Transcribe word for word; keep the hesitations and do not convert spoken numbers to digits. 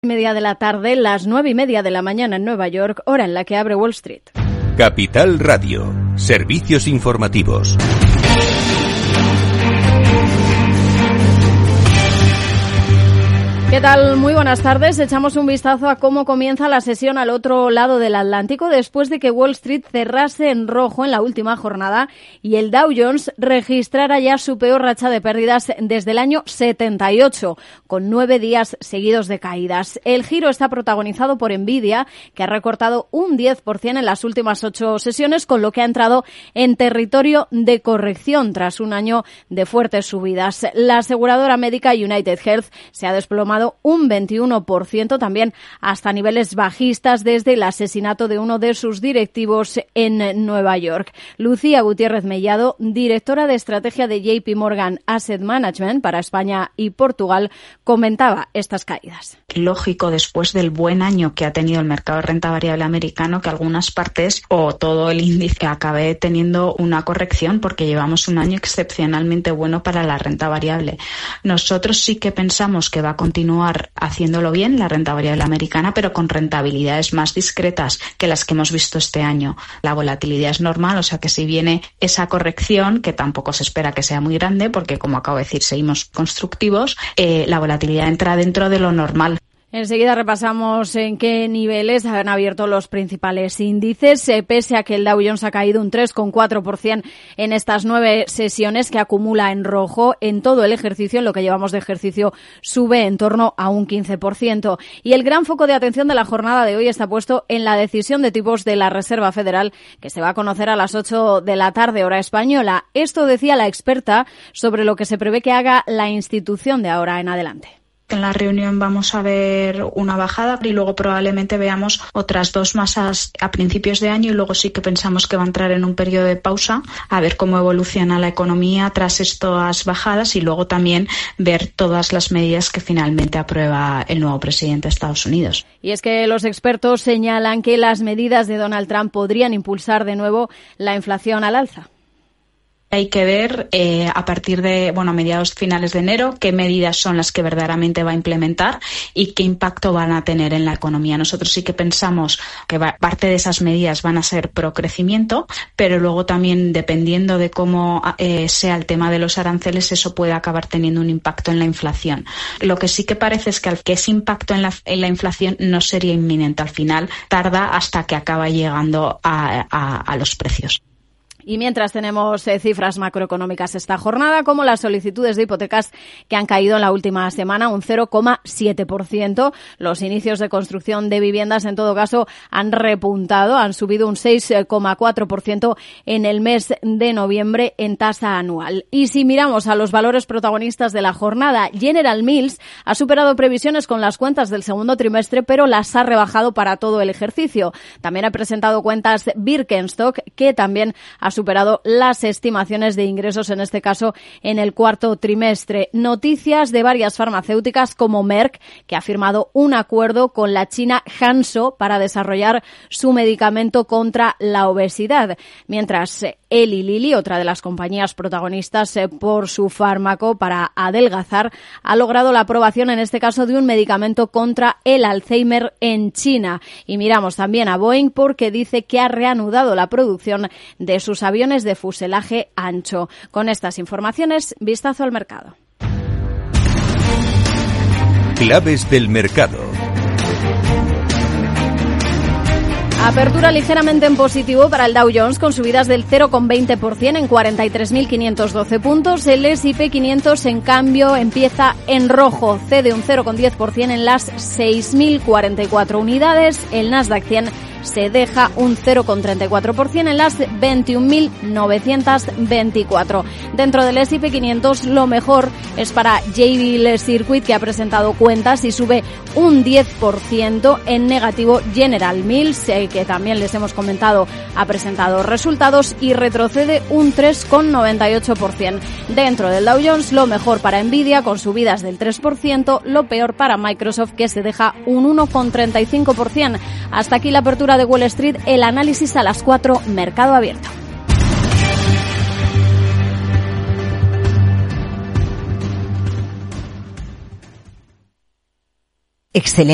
Media de la tarde, las nueve y media de la mañana en Nueva York, hora en la que abre Wall Street. Capital Radio, servicios informativos. ¿Qué tal? Muy buenas tardes. Echamos un vistazo a cómo comienza la sesión al otro lado del Atlántico después de que Wall Street cerrase en rojo en la última jornada y el Dow Jones registrara ya su peor racha de pérdidas desde el año setenta y ocho, con nueve días seguidos de caídas. El giro está protagonizado por Nvidia, que ha recortado un diez por ciento en las últimas ocho sesiones, con lo que ha entrado en territorio de corrección tras un año de fuertes subidas. La aseguradora médica United Health se ha desplomado un veintiuno por ciento, también hasta niveles bajistas desde el asesinato de uno de sus directivos en Nueva York. Lucía Gutiérrez Mellado, directora de estrategia de J P Morgan Asset Management para España y Portugal, comentaba estas caídas. Lógico, después del buen año que ha tenido el mercado de renta variable americano, que algunas partes o todo el índice acabe teniendo una corrección, porque llevamos un año excepcionalmente bueno para la renta variable. Nosotros sí que pensamos que va a continuar haciéndolo bien la renta variable americana, pero con rentabilidades más discretas que las que hemos visto este año. La volatilidad es normal, o sea que si viene esa corrección, que tampoco se espera que sea muy grande, porque como acabo de decir, seguimos constructivos, eh, la volatilidad entra dentro de lo normal. Enseguida repasamos en qué niveles han abierto los principales índices, eh, pese a que el Dow Jones ha caído un tres coma cuatro por ciento en estas nueve sesiones que acumula en rojo. En todo el ejercicio, en lo que llevamos de ejercicio, sube en torno a un quince por ciento. Y el gran foco de atención de la jornada de hoy está puesto en la decisión de tipos de la Reserva Federal, que se va a conocer a las ocho de la tarde, hora española. Esto decía la experta sobre lo que se prevé que haga la institución de ahora en adelante. En la reunión vamos a ver una bajada y luego probablemente veamos otras dos más a principios de año, y luego sí que pensamos que va a entrar en un periodo de pausa a ver cómo evoluciona la economía tras estas bajadas, y luego también ver todas las medidas que finalmente aprueba el nuevo presidente de Estados Unidos. Y es que los expertos señalan que las medidas de Donald Trump podrían impulsar de nuevo la inflación al alza. Hay que ver eh, a partir de, bueno, mediados finales de enero, qué medidas son las que verdaderamente va a implementar y qué impacto van a tener en la economía. Nosotros sí que pensamos que va, parte de esas medidas van a ser pro crecimiento, pero luego también, dependiendo de cómo eh, sea el tema de los aranceles, eso puede acabar teniendo un impacto en la inflación. Lo que sí que parece es que, al que ese impacto en la, en la inflación no sería inminente. Al final tarda hasta que acaba llegando a, a, a los precios. Y mientras tenemos eh, cifras macroeconómicas esta jornada, como las solicitudes de hipotecas que han caído en la última semana un cero coma siete por ciento. Los inicios de construcción de viviendas, en todo caso, han repuntado, han subido un seis coma cuatro por ciento en el mes de noviembre en tasa anual. Y si miramos a los valores protagonistas de la jornada, General Mills ha superado previsiones con las cuentas del segundo trimestre, pero las ha rebajado para todo el ejercicio. También ha presentado cuentas Birkenstock, que también ha superado las estimaciones de ingresos, en este caso en el cuarto trimestre. Noticias de varias farmacéuticas como Merck, que ha firmado un acuerdo con la china Hansoh para desarrollar su medicamento contra la obesidad. Mientras Eli Lilly, otra de las compañías protagonistas por su fármaco para adelgazar, ha logrado la aprobación, en este caso, de un medicamento contra el Alzheimer en China. Y miramos también a Boeing, porque dice que ha reanudado la producción de sus aviones de fuselaje ancho. Con estas informaciones, vistazo al mercado. Claves del mercado. Apertura ligeramente en positivo para el Dow Jones, con subidas del cero coma veinte por ciento en cuarenta y tres mil quinientos doce puntos. El ese y pe quinientos, en cambio, empieza en rojo, cede un cero coma diez por ciento en las seis mil cuarenta y cuatro unidades. El Nasdaq cien se deja un cero coma treinta y cuatro por ciento en las veintiún mil novecientos veinticuatro. Dentro del ese y pe quinientos, lo mejor es para Jabil Circuit, que ha presentado cuentas y sube un diez por ciento. En negativo, General Mills, eh, que también les hemos comentado, ha presentado resultados y retrocede un tres coma noventa y ocho por ciento. Dentro del Dow Jones, lo mejor para Nvidia, con subidas del tres por ciento, lo peor para Microsoft, que se deja un uno coma treinta y cinco por ciento. Hasta aquí la apertura de Wall Street. El análisis a las cuatro, mercado abierto. Excelente.